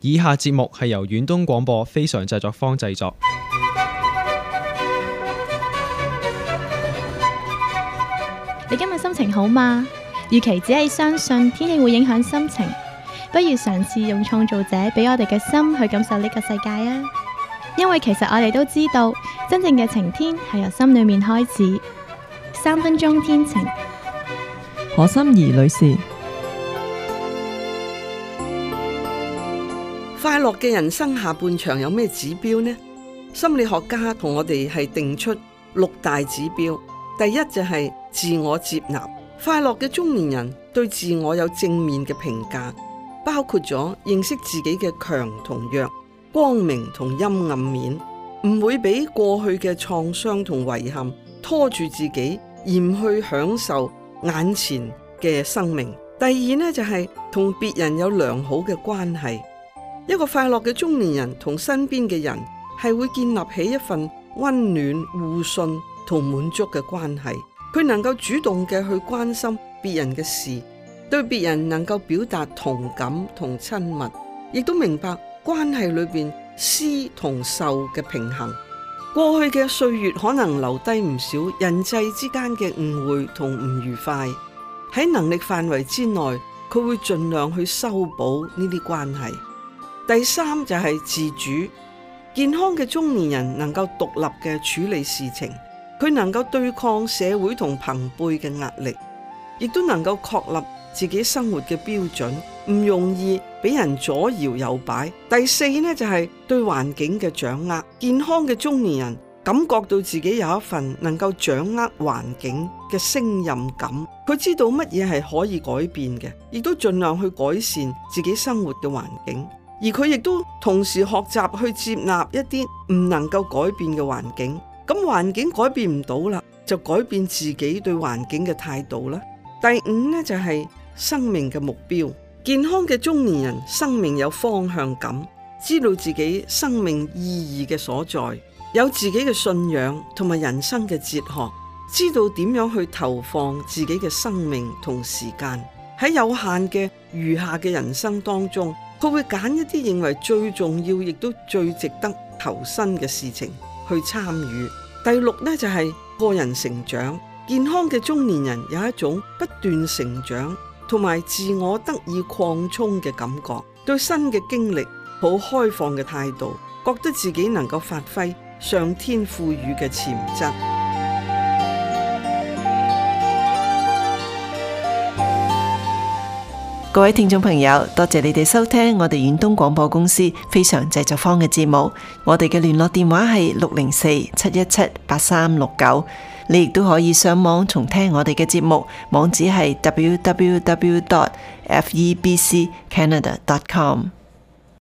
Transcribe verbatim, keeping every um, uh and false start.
以下節目係由遠東廣播非常製作坊製作。 你今日心情好嗎？與其只係相信天氣會影響心情，不如嘗試用創造者俾我哋嘅心去感受呢個世界啊！因為其實我哋都知道，真正嘅晴天係由心裏面開始。三分鐘天晴， 何心怡女士。 快樂嘅人生下半場有咩指標呢？心理學家同我哋係定出六大指標。第一就係自我接納。快樂嘅中年人對自我有正面嘅評價，包括咗認識自己嘅強同弱、光明同陰暗面，唔會俾過去嘅創傷同遺憾拖住自己，而唔去享受眼前嘅生命。第二呢，就係同別人有良好嘅關係。一個快樂嘅中年人同身邊嘅人係會建立起一份溫暖、互信同滿足嘅關係。佢能夠主動嘅去關心別人嘅事，對別人能夠表達同感同親密，亦都明白關係裏邊施同受嘅平衡。過去嘅歲月可能留低唔少人際之間嘅誤會同唔愉快，喺能力範圍之內，佢會盡量去修補呢啲關係。第三就係自主。健康嘅中年人能夠獨立嘅處理事情，佢能夠對抗社會同朋輩嘅壓力，亦都能夠確立自己生活嘅標準，唔容易俾人左搖右擺。第四呢，就係對環境嘅掌握。健康嘅中年人感覺到自己有一份能夠掌握環境嘅勝任感，佢知道乜嘢係可以改變嘅，亦都盡量去改善自己生活嘅環境。而佢亦都同時學習去接納一啲唔能夠改變嘅環境。咁環境改變唔到啦，就改變自己對環境嘅態度啦。第五呢，就係生命嘅目標。健康嘅中年人生命有方向感，知道自己生命意義嘅所在，有自己嘅信仰同埋人生嘅哲學，知道點樣去投放自己嘅生命同時間。喺有限嘅餘下嘅人生當中，佢會揀一啲認為最重要亦都最值得投身嘅事情去參與。第六呢，就係個人成長。健康嘅中年人有一種不斷成長同埋自我得以擴充嘅感覺，對新嘅經歷抱開放嘅態度，覺得自己能夠發揮上天賦予嘅潛質。 各位聽眾朋友，多謝你哋收聽我哋遠東廣播公司非常製作坊嘅節目。我哋嘅聯絡電話係六零四七一七八三六九，你亦都可以上網重聽我哋嘅節目，網址係 double-u double-u double-u dot f e b c canada dot com。